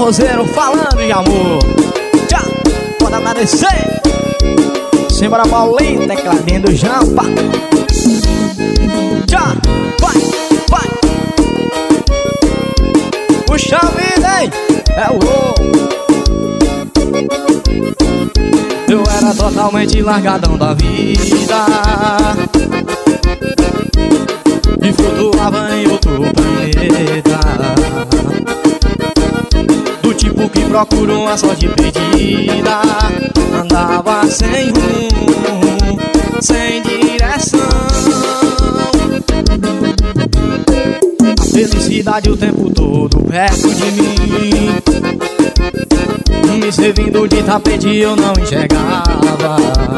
forrozeiro falando de amor. Tchau, pode agradecer. Simbora Paulinho, tecladinho do Jampa. Tchau, vai, vai. Puxa a vida, hein? É o louco. Eu era totalmente largadão da vida e flutuava em outro planeta, do tipo que procura uma sorte perdida. Andava sem rumo, sem direção. A felicidade o tempo todo perto de mim, me servindo de tapete eu não enxergava.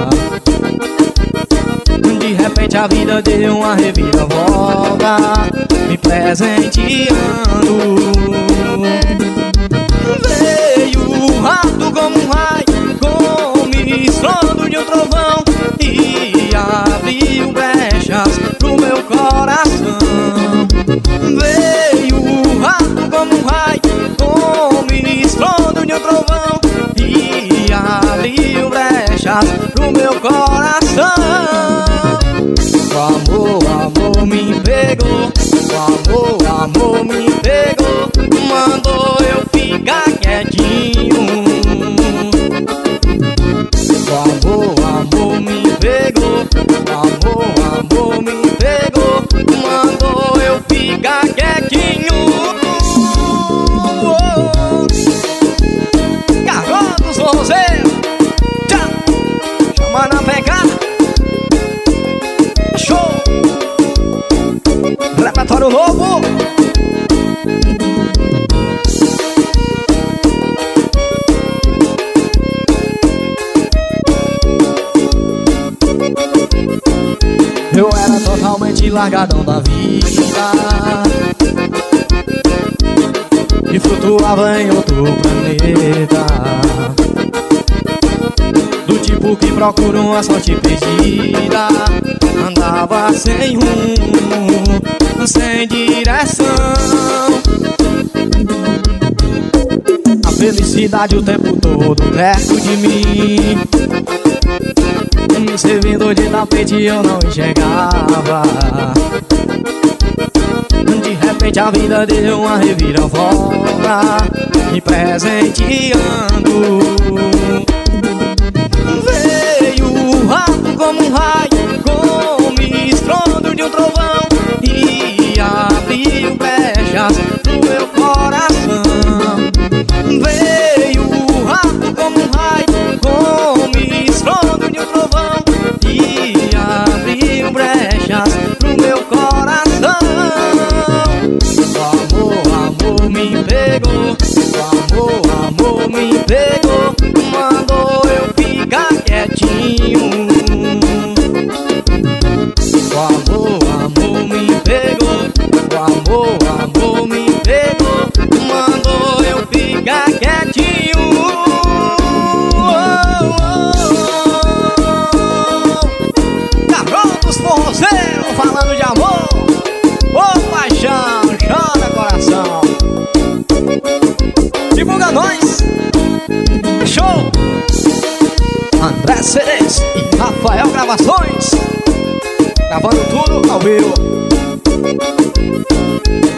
De repente a vida deu uma reviravolta, me presenteando. Veio um rato como um raio, com o estrondo de um trovão, e abriu brechas pro meu coração. Veio um rato como um raio, com o estrondo de um trovão, e abriu brechas pro meu coração. O amor me pegou, o amor me pegou, mandou eu ficar quietinho. O amor me pegou, o amor me pegou, mandou eu ficar quietinho. Garotos forrozeiros, tchau, chama na pegada. Show! Repertório novo! Eu era totalmente largadão da vida e flutuava em outro planeta, do tipo que procura uma sorte perdida. Andava sem rumo, sem direção. A felicidade o tempo todo perto de mim, me servindo de tapete eu não enxergava. De repente a vida deu uma reviravolta, me presenteando. Veio um rato como um raio, com o estrondo de um trovão, e abriu brechas pro meu coração. Veio um rato como um raio, com o estrondo de um trovão, e abriu brechas pro meu coração. O amor me pegou, o amor me pegou, mandou eu ficar quietinho. O amor me pegou, o amor me pegou, mandou eu ficar quietinho. Garotos forrozeiros falando de amor, ô paixão, chora coração. Divulga nós. Show! André Ceres e Rafael Gravações, gravando tudo ao vivo.